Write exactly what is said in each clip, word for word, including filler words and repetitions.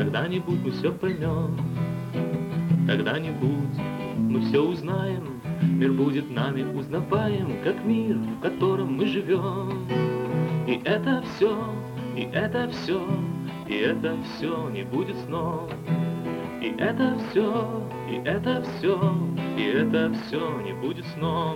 Когда-нибудь мы все поймем, когда-нибудь мы все узнаем, мир будет нами узнаваем, как мир, в котором мы живем. И это все, и это все, и это все не будет сном. И это все, и это все, и это все не будет сном.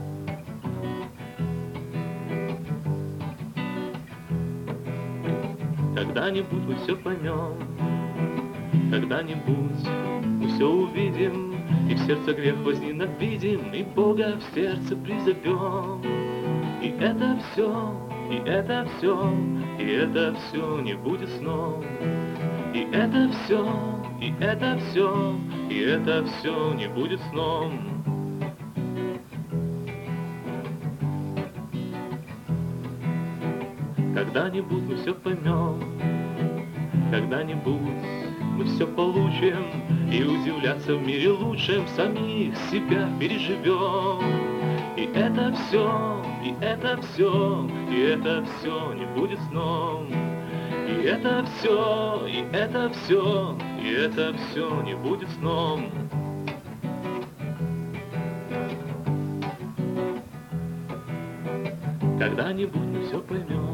Когда-нибудь мы все поймем, когда-нибудь мы все увидим, и в сердце грех возненавидим, и Бога в сердце призовем. И это все, и это все, и это все не будет сном. И это все, и это все, и это все не будет сном. Когда-нибудь мы все поймем, когда-нибудь мы все получим, и удивляться в мире лучшем самих себя переживем. И это все, и это все, и это все не будет сном. И это все, и это все, и это все не будет сном. Когда-нибудь мы все поймем,